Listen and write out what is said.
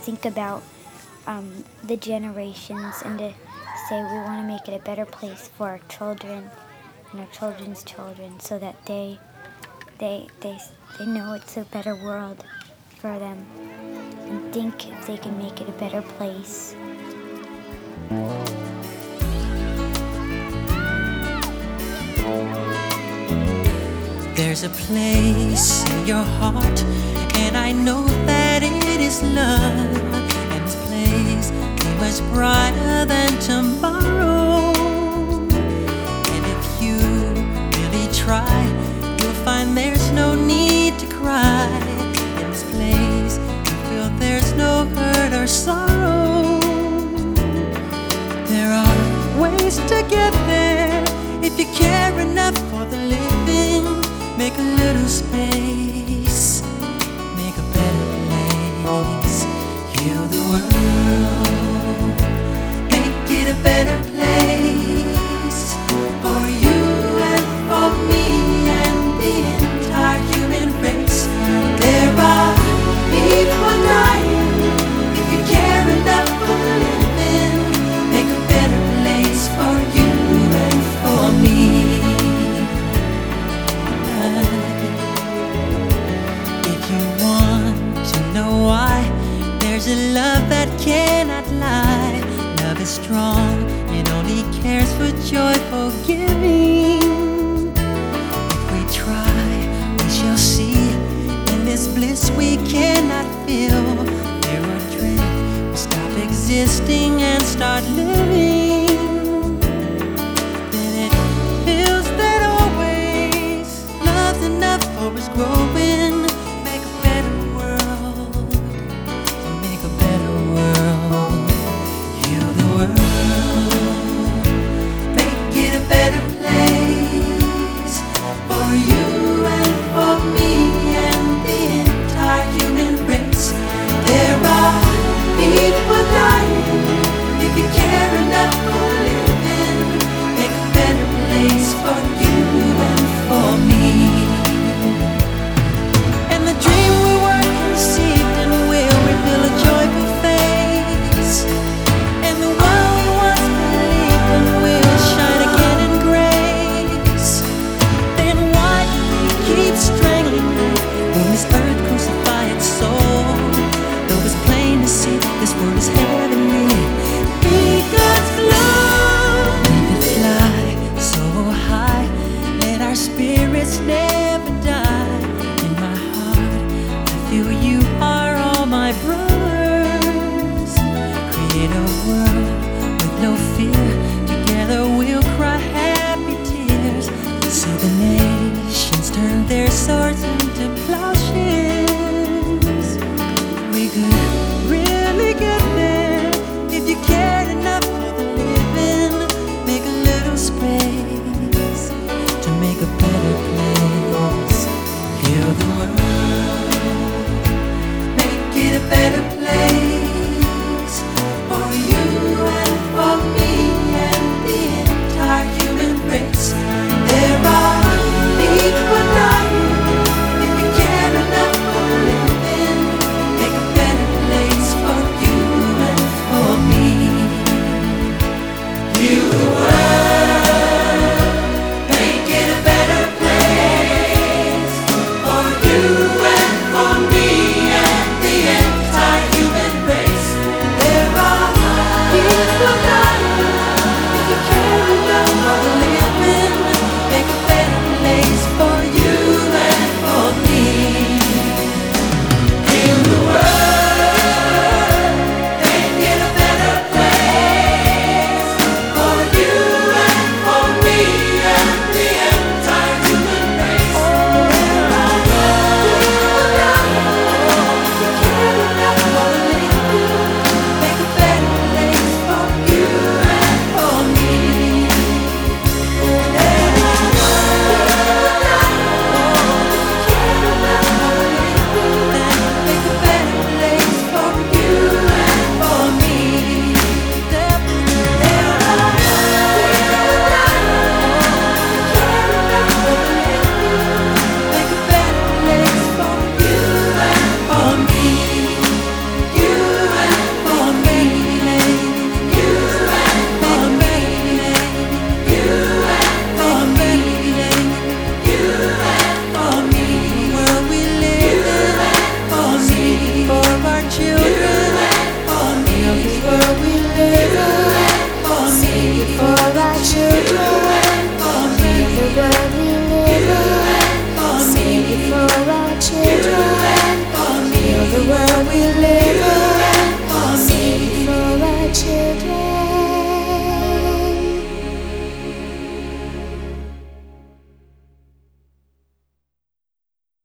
think about the generations and to say we want to make it a better place for our children and our children's children, so that they know it's a better world for them and think if they can make it a better place. There's a place in your heart, and I know that it is love. And this place is much brighter than tomorrow. And if you really try, you'll find there's no need to cry. In this place, you feel there's no hurt or sorrow. There are ways to get there if you care enough for the living. Make a little space, make a better place. Heal the world, make it a better place for you and for me and the entire human race. There are people dying. If you care enough for the living, make a better place for you and for me. If you want to know why, there's a love that cannot lie. Love is strong, it only cares for joyful giving. If we try, we shall see. In this bliss we cannot feel. There are dreams, we stop existing and start living. Then it feels that always love's enough for us growing. Make a better world, make a better world. Heal the world, make it a better place for you and for me and the entire human race. There are people dying. If you care enough for living, make a better place for you and for me. And the dream we were conceived in will reveal a joyful face. And the one we once believed in will shine again in grace. Then why do we keep strangling when this earth crucify its soul? Though it's plain to see this world is heavenly, be God's glow. We could fly so high, let our spirits never die. In my heart, I feel you are all my brothers. Create a world with no fear. Together we'll cry happy tears. See the nations turn their swords into plowshares. We could really get there if you cared enough for the living. Make a little space to make a better place. Heal the world, make it a better place.